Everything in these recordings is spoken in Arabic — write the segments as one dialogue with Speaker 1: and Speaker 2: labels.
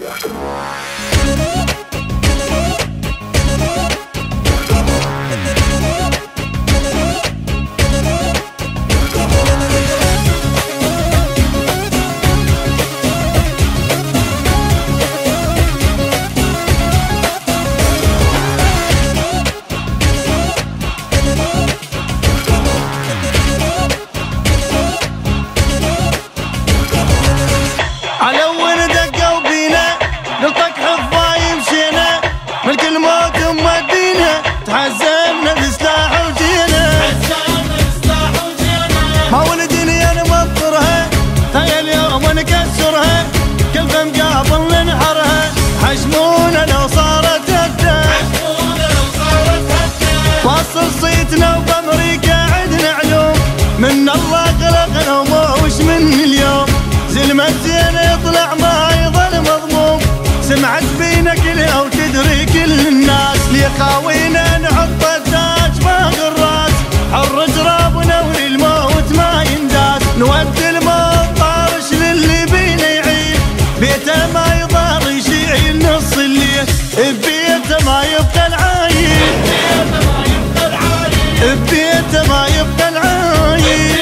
Speaker 1: تحزمنا بسلاح وجينا، ما ولدني انا مضطرها، هيا اليوم نكسرها، كل فم قابل ننحرها، حشمونا لو صارت هده، واصل صيتنا وبامريكا عندنا علوم، من الله خلقنا وموش من اليوم، زلمة زين يطلع ما يظل مضموم، سمعت بينا كلها وتدري كل الناس، ليخاوينا نحط التاج فوق الراس، حر جرابنا وللموت ما ينداس، نودي الموت طارش للي بينا يعيش، بيته ما يضار يشيل نص الليل، ببيته ما يبقى العايل، ببيته ما يبقى العايل.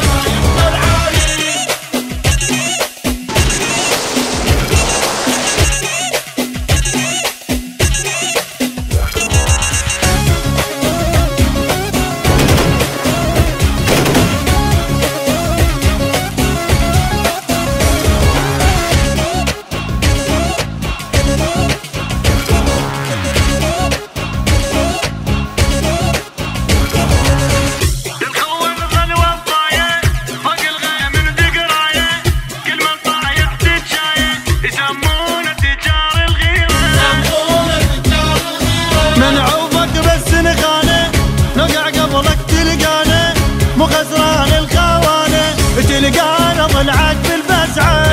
Speaker 1: من عوفك بس نخانه، نقع قبلك تلقانا، مو خسران الخوانه، تلقانا ضلعك بالفزعه،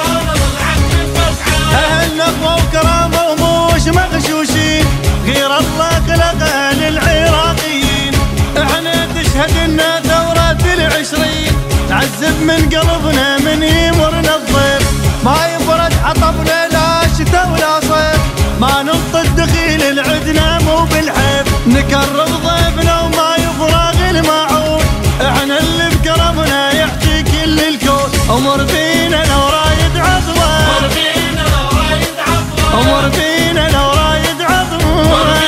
Speaker 1: اهلنا اخوه وكرامه وموش مغشوشين، غير الله خلقها للعراقيين، احنا تشهد لنا ثوره العشرين، تعذب من قلبنا من يمرنا الضيف، ما يبرد حطبنا لا شتاء ولا صيف، ما ننطي الدخيل العدنا مو بالحيف، نكرم ضيفنا وما يفرغ الماعون، احنا اللي بكرمنا يحكي كل الكون، امر فينا لو رايد عظمه، امر فينا لو رايد عظمه، امر فينا لو رايد عظمه.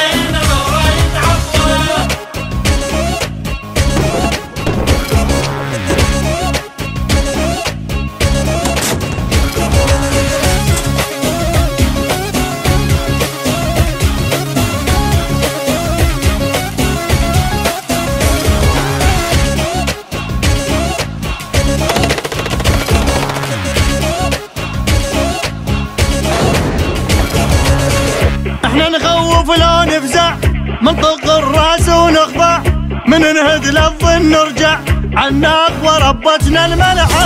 Speaker 1: احنا نخوف لو نفزع، منطق الراس ونخضع، من نهد للظن نرجع، عنا اقوى ربتنا الملحة،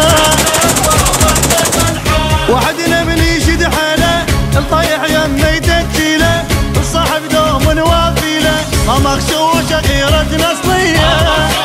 Speaker 1: وحدنا من يشد حاله، الطيح يمي تكتيله، الصاحب دوم وافيله، ما مغشوشة غيرتنا اصلية،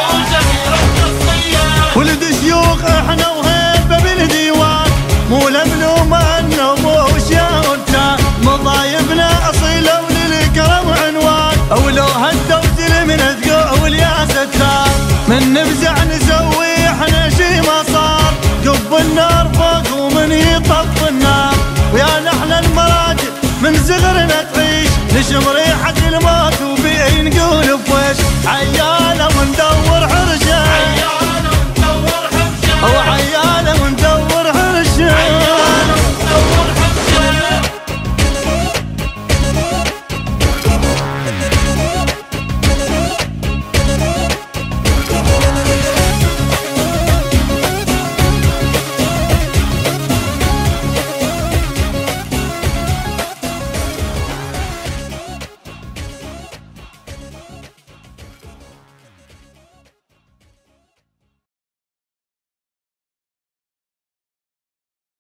Speaker 1: ولد شيوخ احنا وهيبة بالديوان، مو لملومة انه موش يا ولتا، مضايبنا اصيله وللكرم عنوان، او لو هدوا زلمنا تقول يا ستار، من نفزع نسوي احنا شي ما صار، كب النار فوق ومن يطف النار، ويا نحن المراجل من صغرنا تعيش، نشم ريحة الموت وبيه نقول بويش، عيالة وندور حرشه،